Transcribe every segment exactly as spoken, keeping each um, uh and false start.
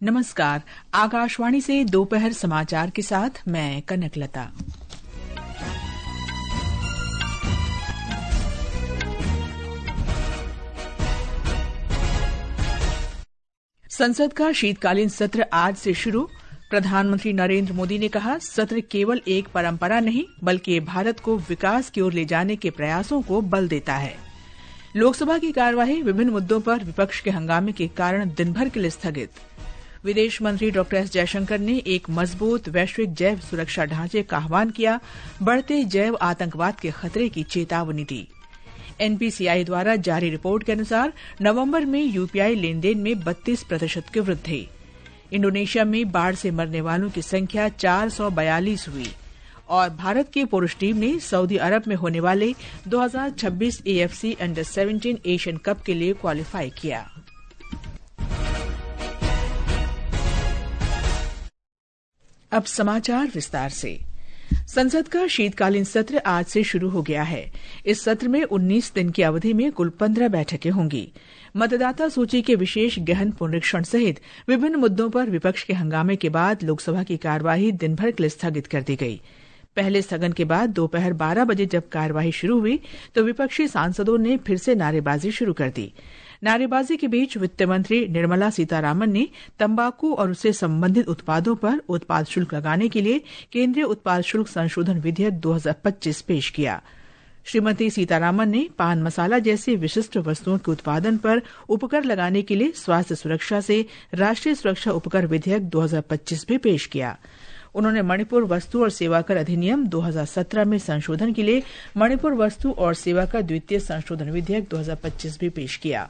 नमस्कार। आकाशवाणी से दोपहर समाचार के साथ मैं कनकलता। संसद का शीतकालीन सत्र आज से शुरू। प्रधानमंत्री नरेंद्र मोदी ने कहा, सत्र केवल एक परंपरा नहीं बल्कि भारत को विकास की ओर ले जाने के प्रयासों को बल देता है। लोकसभा की कार्यवाही विभिन्न मुद्दों पर विपक्ष के हंगामे के कारण दिन भर के लिए स्थगित। विदेश मंत्री डॉक्टर एस जयशंकर ने एक मजबूत वैश्विक जैव सुरक्षा ढांचे का आह्वान किया, बढ़ते जैव आतंकवाद के खतरे की चेतावनी दी। एनपीसीआई द्वारा जारी रिपोर्ट के अनुसार नवंबर में यूपीआई लेन देन में बत्तीस प्रतिशत की वृद्धि। इंडोनेशिया में बाढ़ से मरने वालों की संख्या चार सौ बयालीस हुई और भारत की पुरुष टीम ने सऊदी अरब में होने वाले दो हज़ार छब्बीस एएफसी अंडर सत्रह एशियन कप के लिए क्वालिफाई किया। अब समाचार विस्तार से। संसद का शीतकालीन सत्र आज से शुरू हो गया है। इस सत्र में उन्नीस दिन की अवधि में कुल पंद्रह बैठकें होंगी। मतदाता सूची के विशेष गहन पुनरीक्षण सहित विभिन्न मुद्दों पर विपक्ष के हंगामे के बाद लोकसभा की कार्यवाही दिन भर के लिए स्थगित कर दी गई। पहले स्थगन के बाद दोपहर बारह बजे जब कार्यवाही शुरू हुई तो विपक्षी सांसदों ने फिर से नारेबाजी शुरू कर दी। नारेबाजी के बीच वित्त मंत्री निर्मला सीतारामन ने तंबाकू और उससे संबंधित उत्पादों पर उत्पाद शुल्क लगाने के लिए केंद्रीय उत्पाद शुल्क संशोधन विधेयक दो हज़ार पच्चीस पेश किया। श्रीमती सीतारामन ने पान मसाला जैसी विशिष्ट वस्तुओं के उत्पादन पर उपकर लगाने के लिए स्वास्थ्य सुरक्षा से राष्ट्रीय सुरक्षा उपकर विधेयक दो हज़ार पच्चीस भी पेश किया। उन्होंने मणिपुर वस्तु और सेवाकर अधिनियम दो हज़ार सत्रह में संशोधन के लिए मणिपुर वस्तु और सेवाकर द्वितीय संशोधन विधेयक दो हज़ार पच्चीस भी पेश किया।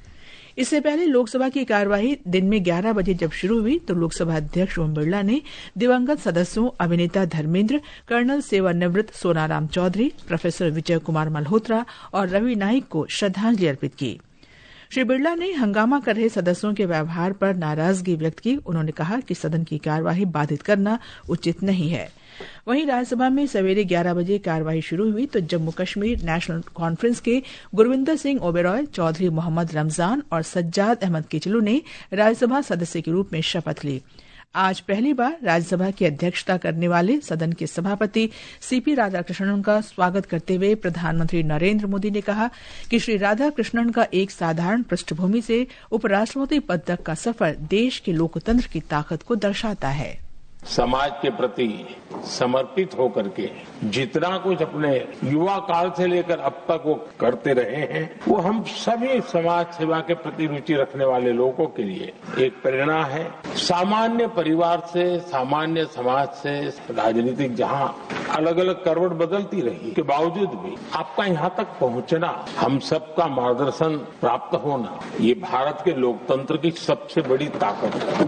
इससे पहले लोकसभा की कार्यवाही दिन में ग्यारह बजे जब शुरू हुई तो लोकसभा अध्यक्ष ओम बिरला ने दिवंगत सदस्यों अभिनेता धर्मेंद्र, कर्नल सेवानिवृत्त सोनाराम चौधरी, प्रोफेसर विजय कुमार मल्होत्रा और रवि नाइक को श्रद्धांजलि अर्पित की। श्री बिरला ने हंगामा कर रहे सदस्यों के व्यवहार पर नाराजगी व्यक्त की। उन्होंने कहा कि सदन की कार्यवाही बाधित करना उचित नहीं है। वहीं राज्यसभा में सवेरे ग्यारह बजे कार्यवाही शुरू हुई तो जम्मू कश्मीर नेशनल कॉन्फ्रेंस के गुरविंदर सिंह ओबेरॉय, चौधरी मोहम्मद रमजान और सज्जाद अहमद किचलू ने राज्यसभा सदस्य के रूप में शपथ ली। आज पहली बार राज्यसभा की अध्यक्षता करने वाले सदन के सभापति सीपी राधाकृष्णन का स्वागत करते हुए प्रधानमंत्री नरेंद्र मोदी ने कहा कि श्री राधाकृष्णन का एक साधारण पृष्ठभूमि से उपराष्ट्रपति पद तक का सफर देश के लोकतंत्र की ताकत को दर्शाता है। समाज के प्रति समर्पित होकर के जितना कुछ अपने युवा काल से लेकर अब तक वो करते रहे हैं, वो हम सभी समाज सेवा के प्रति रुचि रखने वाले लोगों के लिए एक प्रेरणा है। सामान्य परिवार से, सामान्य समाज से राजनीतिक जहां अलग अलग करवट बदलती रही के बावजूद भी आपका यहाँ तक पहुंचना, हम सबका मार्गदर्शन प्राप्त होना, ये भारत के लोकतंत्र की सबसे बड़ी ताकत है।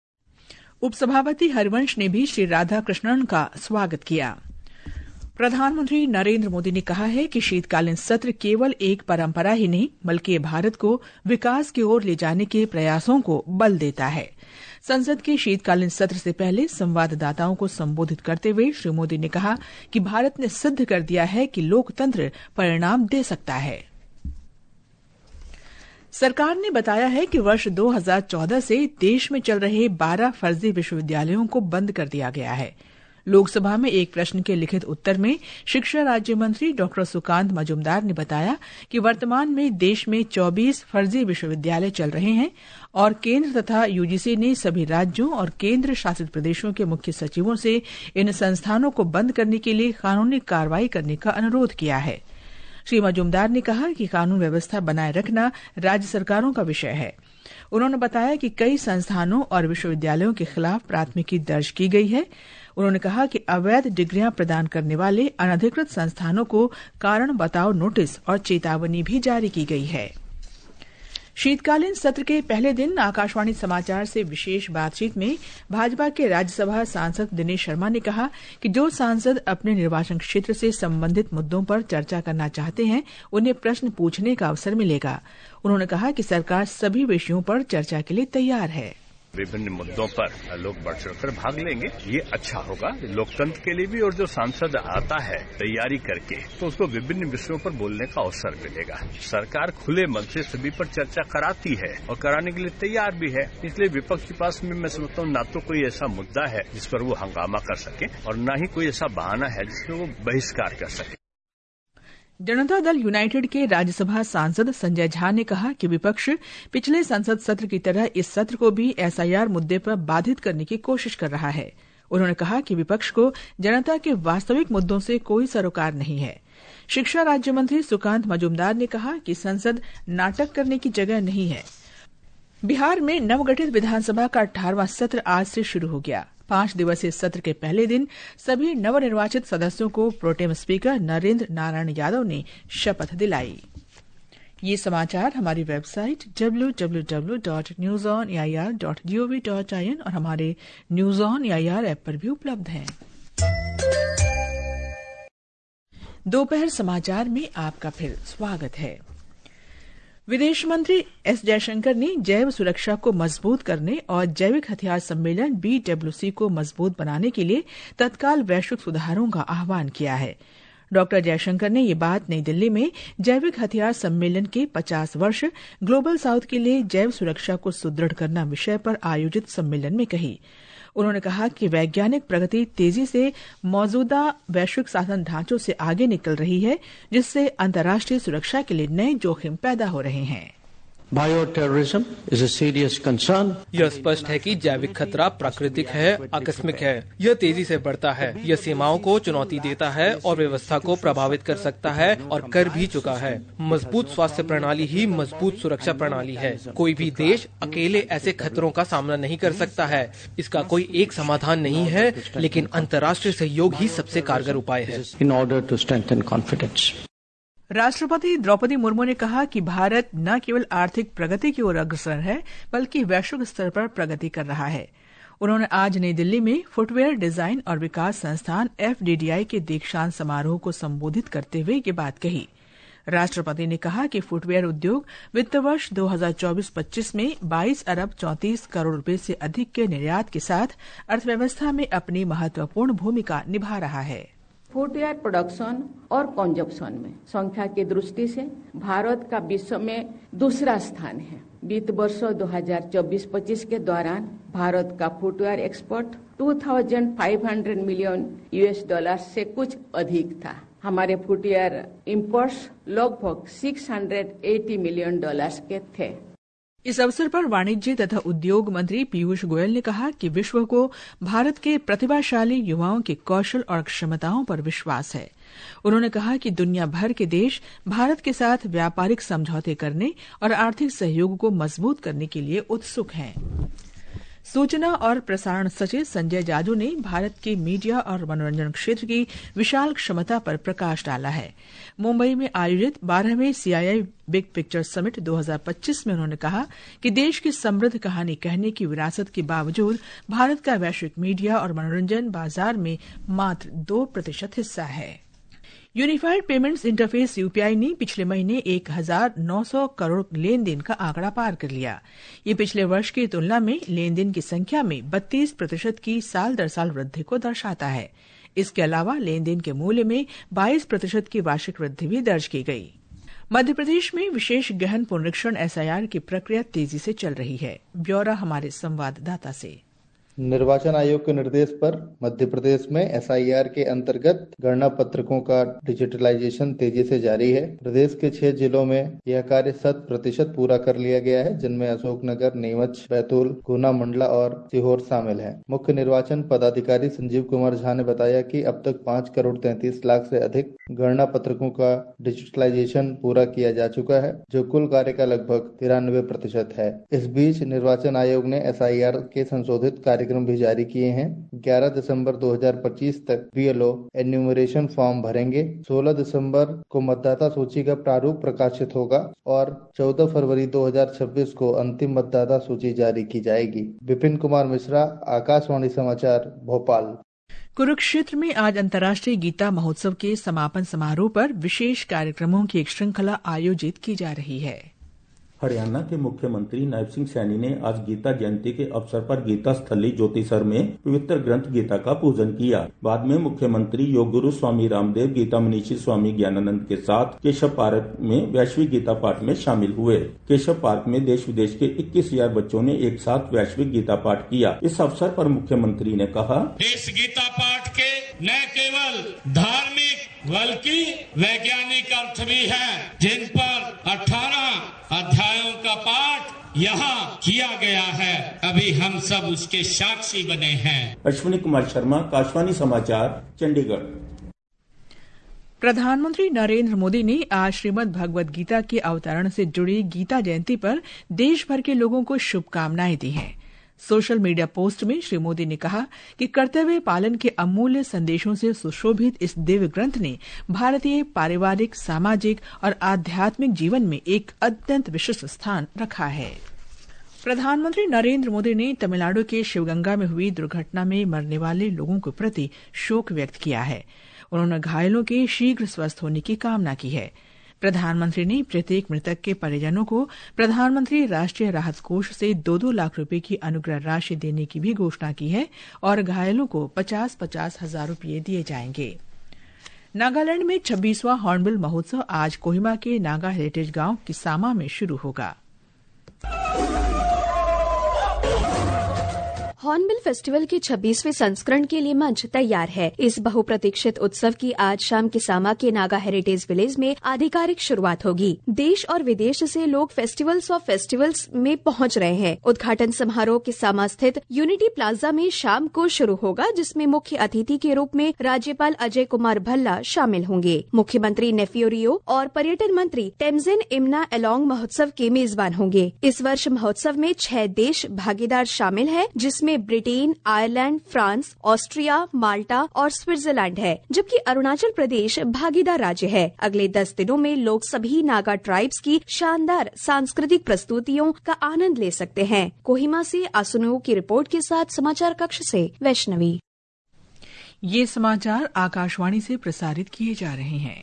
उपसभापति हरिवंश ने भी श्री राधाकृष्णन का स्वागत किया। प्रधानमंत्री नरेंद्र मोदी ने कहा है कि शीतकालीन सत्र केवल एक परंपरा ही नहीं बल्कि भारत को विकास की ओर ले जाने के प्रयासों को बल देता है। संसद के शीतकालीन सत्र से पहले संवाददाताओं को संबोधित करते हुए श्री मोदी ने कहा कि भारत ने सिद्ध कर दिया है कि लोकतंत्र परिणाम दे सकता है। सरकार ने बताया है कि वर्ष दो हज़ार चौदह से देश में चल रहे बारह फर्जी विश्वविद्यालयों को बंद कर दिया गया है। लोकसभा में एक प्रश्न के लिखित उत्तर में शिक्षा राज्य मंत्री डॉक्टर सुकांत मजूमदार ने बताया कि वर्तमान में देश में चौबीस फर्जी विश्वविद्यालय चल रहे हैं और केंद्र तथा यूजीसी ने सभी राज्यों और केंद्र शासित प्रदेशों के मुख्य सचिवों से इन संस्थानों को बंद करने के लिए कानूनी कार्रवाई करने का अनुरोध किया है। श्री मजूमदार ने कहा कि कानून व्यवस्था बनाए रखना राज्य सरकारों का विषय है। उन्होंने बताया कि कई संस्थानों और विश्वविद्यालयों के खिलाफ प्राथमिकी दर्ज की गई है। उन्होंने कहा कि अवैध डिग्रियां प्रदान करने वाले अनधिकृत संस्थानों को कारण बताओ नोटिस और चेतावनी भी जारी की गई है। शीतकालीन सत्र के पहले दिन आकाशवाणी समाचार से विशेष बातचीत में भाजपा के राज्यसभा सांसद दिनेश शर्मा ने कहा कि जो सांसद अपने निर्वाचन क्षेत्र से संबंधित मुद्दों पर चर्चा करना चाहते हैं उन्हें प्रश्न पूछने का अवसर मिलेगा। उन्होंने कहा कि सरकार सभी विषयों पर चर्चा के लिए तैयार है। विभिन्न मुद्दों पर लोग बढ़ चढ़कर भाग लेंगे। ये अच्छा होगा लोकतंत्र के लिए भी, और जो सांसद आता है तैयारी करके तो उसको विभिन्न विषयों पर बोलने का अवसर मिलेगा। सरकार खुले मन से सभी पर चर्चा कराती है और कराने के लिए तैयार भी है। इसलिए विपक्ष के पास में मैं समझता हूँ ना तो कोई ऐसा मुद्दा है जिस पर वो हंगामा कर सके और न ही कोई ऐसा बहाना है जिसमें वो बहिष्कार कर सके। जनता दल यूनाइटेड के राज्यसभा सांसद संजय झा ने कहा कि विपक्ष पिछले संसद सत्र की तरह इस सत्र को भी एसआईआर मुद्दे पर बाधित करने की कोशिश कर रहा है। उन्होंने कहा कि विपक्ष को जनता के वास्तविक मुद्दों से कोई सरोकार नहीं है। शिक्षा राज्य मंत्री सुकांत मजूमदार ने कहा कि संसद नाटक करने की जगह नहीं है। बिहार में नवगठित विधानसभा का अठारहवां सत्र आज से शुरू हो गया। पांच दिवसीय सत्र के पहले दिन सभी नवनिर्वाचित सदस्यों को प्रोटेम स्पीकर नरेंद्र नारायण यादव ने शपथ दिलाई। ये समाचार हमारी website W W W dot news on A I R dot G O V dot I N और हमारे news on A I R app पर भी उपलब्ध हैं। दोपहर समाचार में आपका फिर स्वागत है। विदेश मंत्री एस जयशंकर ने जैव सुरक्षा को मजबूत करने और जैविक हथियार सम्मेलन बी डब्ल्यू सी को मजबूत बनाने के लिए तत्काल वैश्विक सुधारों का आह्वान किया है। डॉक्टर जयशंकर ने ये बात नई दिल्ली में जैविक हथियार सम्मेलन के पचास वर्ष ग्लोबल साउथ के लिए जैव सुरक्षा को सुदृढ़ करना विषय पर आयोजित सम्मेलन में कही। उन्होंने कहा कि वैज्ञानिक प्रगति तेजी से मौजूदा वैश्विक साधन ढांचों से आगे निकल रही है, जिससे अंतर्राष्ट्रीय सुरक्षा के लिए नए जोखिम पैदा हो रहे हैं। Bioterrorism is a serious concern. यह स्पष्ट है कि जैविक खतरा प्राकृतिक है, आकस्मिक है। यह तेजी से बढ़ता है। यह सीमाओं को चुनौती देता है और व्यवस्था को प्रभावित कर सकता है और कर भी चुका है। मजबूत स्वास्थ्य प्रणाली ही मजबूत सुरक्षा प्रणाली है। कोई भी देश अकेले ऐसे खतरों का सामना नहीं कर सकता है। इसका कोई एक समाधान नहीं है, लेकिन अंतर्राष्ट्रीय सहयोग ही सबसे कारगर उपाय है। In order to strengthen confidence. राष्ट्रपति द्रौपदी मुर्मू ने कहा कि भारत न केवल आर्थिक प्रगति की ओर अग्रसर है, बल्कि वैश्विक स्तर पर प्रगति कर रहा है। उन्होंने आज नई दिल्ली में फुटवेयर डिजाइन और विकास संस्थान एफ डी डी आई के दीक्षांत समारोह को संबोधित करते हुए ये बात कही। राष्ट्रपति ने कहा कि फुटवेयर उद्योग वित्त वर्ष दो हज़ार चौबीस पच्चीस में बाईस अरब चौंतीस करोड़ रुपए से अधिक के निर्यात के साथ अर्थव्यवस्था में अपनी महत्वपूर्ण भूमिका निभा रहा है। फुटवेयर प्रोडक्शन और कंजप्शन में संख्या की दृष्टि से भारत का विश्व में दूसरा स्थान है। वित्त वर्ष दो हज़ार चौबीस पच्चीस के दौरान भारत का फुटवेयर एक्सपोर्ट दो हज़ार पाँच सौ मिलियन यूएस डॉलर से कुछ अधिक था। हमारे फुटवेयर इंपोर्ट्स लगभग छह सौ अस्सी मिलियन डॉलर्स के थे। इस अवसर पर वाणिज्य तथा उद्योग मंत्री पीयूष गोयल ने कहा कि विश्व को भारत के प्रतिभाशाली युवाओं के कौशल और क्षमताओं पर विश्वास है। उन्होंने कहा कि दुनिया भर के देश भारत के साथ व्यापारिक समझौते करने और आर्थिक सहयोग को मजबूत करने के लिए उत्सुक हैं। सूचना और प्रसारण सचिव संजय जाजू ने भारत के मीडिया और मनोरंजन क्षेत्र की विशाल क्षमता पर प्रकाश डाला है। मुंबई में आयोजित बारहवें सीआईआई बिग पिक्चर समिट दो हज़ार पच्चीस में उन्होंने कहा कि देश की समृद्ध कहानी कहने की विरासत के बावजूद भारत का वैश्विक मीडिया और मनोरंजन बाजार में मात्र दो प्रतिशत हिस्सा है। यूनिफाइड पेमेंट्स इंटरफेस यूपीआई ने पिछले महीने एक हजार नौ सौ करोड़ लेन देन का आंकड़ा पार कर लिया। ये पिछले वर्ष की तुलना में लेन देन की संख्या में बत्तीस प्रतिशत की साल दर साल वृद्धि को दर्शाता है। इसके अलावा लेन देन के मूल्य में बाईस प्रतिशत की वार्षिक वृद्धि भी दर्ज की गई। मध्य प्रदेश में विशेष गहन पुनरीक्षण एसआईआर की प्रक्रिया तेजी से चल रही है। ब्यौरा हमारे संवाददाता से। निर्वाचन आयोग के निर्देश पर मध्य प्रदेश में एसआईआर के अंतर्गत गणना पत्रकों का डिजिटलाइजेशन तेजी से जारी है। प्रदेश के छह जिलों में यह कार्य शत प्रतिशत पूरा कर लिया गया है, जिनमें अशोकनगर, नीमच, बैतूल, गुना, मंडला और सीहोर शामिल हैं। मुख्य निर्वाचन पदाधिकारी संजीव कुमार झा ने बताया कि अब तक पाँच करोड़ तैंतीस लाख से अधिक गणना पत्रकों का डिजिटलाइजेशन पूरा किया जा चुका है, जो कुल कार्य का लगभग तिरानवे प्रतिशत है। इस बीच निर्वाचन आयोग ने एसआईआर के संशोधित कार्य कार्यक्रम भी जारी किए हैं। ग्यारह दिसंबर दो हज़ार पच्चीस तक बीएलओ एन्यूमरेशन फॉर्म भरेंगे। सोलह दिसंबर को मतदाता सूची का प्रारूप प्रकाशित होगा और चौदह फरवरी दो हज़ार छब्बीस को अंतिम मतदाता सूची जारी की जाएगी। विपिन कुमार मिश्रा, आकाशवाणी समाचार, भोपाल। कुरुक्षेत्र में आज अंतर्राष्ट्रीय गीता महोत्सव के समापन समारोह पर विशेष कार्यक्रमों की एक श्रृंखला आयोजित की जा रही है। हरियाणा के मुख्यमंत्री नायब सिंह सैनी ने आज गीता जयंती के अवसर पर गीता स्थली ज्योतिसर में पवित्र ग्रंथ गीता का पूजन किया। बाद में मुख्यमंत्री योग गुरु स्वामी रामदेव, गीता मनीषी स्वामी ज्ञानानंद के साथ केशव पार्क में वैश्विक गीता पाठ में शामिल हुए। केशव पार्क में देश विदेश के इक्कीस हजार बच्चों ने एक साथ वैश्विक गीता पाठ किया। इस अवसर पर मुख्यमंत्री ने कहा, इस गीता पाठ के न केवल धार्मिक बल्कि वैज्ञानिक अर्थ भी है, जिन पर अठारह अध्यायों का पाठ यहाँ किया गया है। अभी हम सब उसके साक्षी बने हैं। अश्विनी कुमार शर्मा, आकाशवाणी समाचार, चंडीगढ़। प्रधानमंत्री नरेंद्र मोदी ने आज श्रीमद् भगवद गीता के अवतरण से जुड़ी गीता जयंती पर देश भर के लोगों को शुभकामनाएं दी हैं। सोशल मीडिया पोस्ट में श्री मोदी ने कहा कि कर्तव्य पालन के अमूल्य संदेशों से सुशोभित इस दिव्य ग्रंथ ने भारतीय पारिवारिक, सामाजिक और आध्यात्मिक जीवन में एक अत्यंत विशिष्ट स्थान रखा है। प्रधानमंत्री नरेंद्र मोदी ने तमिलनाडु के शिवगंगा में हुई दुर्घटना में मरने वाले लोगों के प्रति शोक व्यक्त किया है। उन्होंने घायलों के शीघ्र स्वस्थ होने की कामना की है। प्रधानमंत्री ने प्रत्येक मृतक के परिजनों को प्रधानमंत्री राष्ट्रीय राहत कोष से दो दो लाख रुपए की अनुग्रह राशि देने की भी घोषणा की है और घायलों को पचास पचास हजार रुपये दिए जाएंगे। नागालैंड में छब्बीसवां हॉर्नबिल महोत्सव आज कोहिमा के नागा हेरिटेज गांव किसामा में शुरू होगा। हॉर्नबिल फेस्टिवल के छब्बीसवें संस्करण के लिए मंच तैयार है। इस बहुप्रतीक्षित उत्सव की आज शाम किसामा के नागा हेरिटेज विलेज में आधिकारिक शुरुआत होगी। देश और विदेश से लोग फेस्टिवल्स ऑफ फेस्टिवल्स में पहुंच रहे हैं। उद्घाटन समारोह किसामा स्थित यूनिटी प्लाजा में शाम को शुरू होगा, जिसमें मुख्य अतिथि के रूप में राज्यपाल अजय कुमार भल्ला शामिल होंगे। मुख्यमंत्री नेफियो रियो और पर्यटन मंत्री टेमजिन इमना एलोंग महोत्सव के मेजबान होंगे। इस वर्ष महोत्सव में छह देश भागीदार शामिल है, जिसमें Britain, Ireland, France, Austria, Malta और स्विट्जरलैंड है, जबकि अरुणाचल प्रदेश भागीदार राज्य है। अगले दस दिनों में लोग सभी नागा ट्राइब्स की शानदार सांस्कृतिक प्रस्तुतियों का आनंद ले सकते हैं। कोहिमा से आसुनु की रिपोर्ट के साथ समाचार कक्ष से वैष्णवी। ये समाचार आकाशवाणी से प्रसारित किए जा रहे हैं।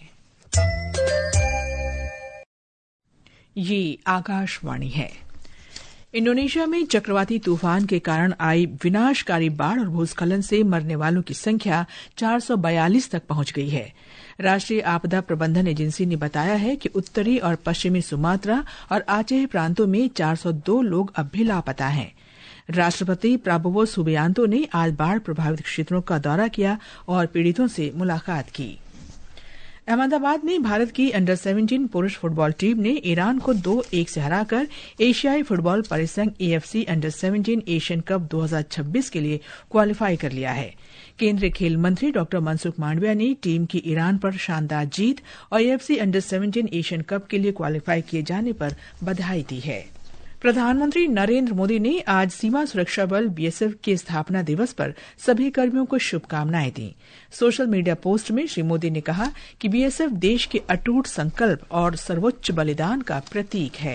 ये आकाशवाणी है। इंडोनेशिया में चक्रवाती तूफान के कारण आई विनाशकारी बाढ़ और भूस्खलन से मरने वालों की संख्या चार सौ बयालीस तक पहुंच गई है। राष्ट्रीय आपदा प्रबंधन एजेंसी ने बताया है कि उत्तरी और पश्चिमी सुमात्रा और आचेह प्रांतों में चार सौ दो लोग अब भी लापता हैं। राष्ट्रपति प्राबोवो सुबियांतो ने आज बाढ़ प्रभावित क्षेत्रों का दौरा किया और पीड़ितों से मुलाकात की। अहमदाबाद में भारत की अंडर सत्रह पुरुष फुटबॉल टीम ने ईरान को दो एक से हराकर एशियाई फुटबॉल परिसंघ एएफसी अंडर सत्रह एशियन कप दो हज़ार छब्बीस के लिए क्वालिफाई कर लिया है। केंद्रीय खेल मंत्री डॉक्टर मनसुख मांडविया ने टीम की ईरान पर शानदार जीत और एएफसी अंडर सत्रह एशियन कप के लिए क्वालिफाई किए जाने पर बधाई दी है। प्रधानमंत्री नरेंद्र मोदी ने आज सीमा सुरक्षा बल बीएसएफ के स्थापना दिवस पर सभी कर्मियों को शुभकामनाएं दी। सोशल मीडिया पोस्ट में श्री मोदी ने कहा कि बीएसएफ देश के अटूट संकल्प और सर्वोच्च बलिदान का प्रतीक है।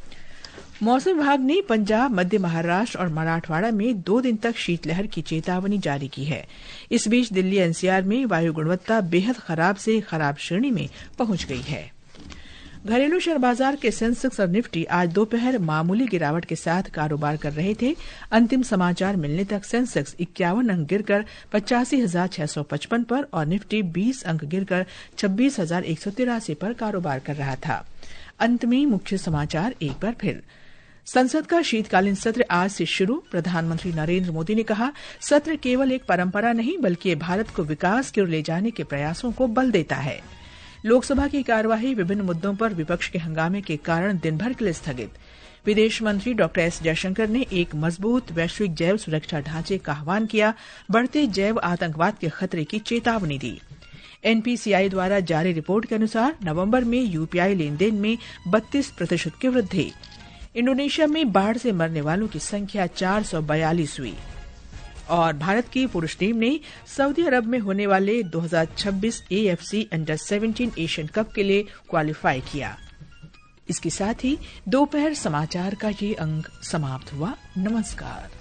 मौसम विभाग ने पंजाब, मध्य महाराष्ट्र और मराठवाड़ा में दो दिन तक शीतलहर की चेतावनी जारी की है। इस बीच दिल्ली एनसीआर में वायु गुणवत्ता बेहद खराब से खराब श्रेणी में पहुंच गई है। घरेलू शेयर बाजार के सेंसेक्स और निफ्टी आज दोपहर मामूली गिरावट के साथ कारोबार कर रहे थे। अंतिम समाचार मिलने तक सेंसेक्स इक्यावन अंक गिरकर पचासी हजार छह सौ पचपन पर और निफ्टी बीस अंक गिरकर छब्बीस हजार एक सौ तिरासी पर कारोबार कर रहा था। अंत में मुख्य समाचार एक बार फिर। संसद का शीतकालीन सत्र आज से शुरू। प्रधानमंत्री नरेंद्र मोदी ने कहा, सत्र केवल एक परंपरा नहीं बल्कि भारत को विकास की ओर ले जाने के प्रयासों को बल देता है। लोकसभा की कार्यवाही विभिन्न मुद्दों पर विपक्ष के हंगामे के कारण दिन भर के लिए स्थगित। विदेश मंत्री डॉक्टर एस जयशंकर ने एक मजबूत वैश्विक जैव सुरक्षा ढांचे का आह्वान किया, बढ़ते जैव आतंकवाद के खतरे की चेतावनी दी। एनपीसीआई द्वारा जारी रिपोर्ट के अनुसार नवंबर में यूपीआई लेन देन में बत्तीस प्रतिशत की वृद्धि। इंडोनेशिया में बाढ़ से मरने वालों की संख्या चार सौ बयालीस हुई और भारत की पुरुष टीम ने सऊदी अरब में होने वाले दो हज़ार छब्बीस एएफसी अंडर सत्रह एशियन कप के लिए क्वालिफाई किया। इसके साथ ही दोपहर समाचार का ये अंक समाप्त हुआ। नमस्कार।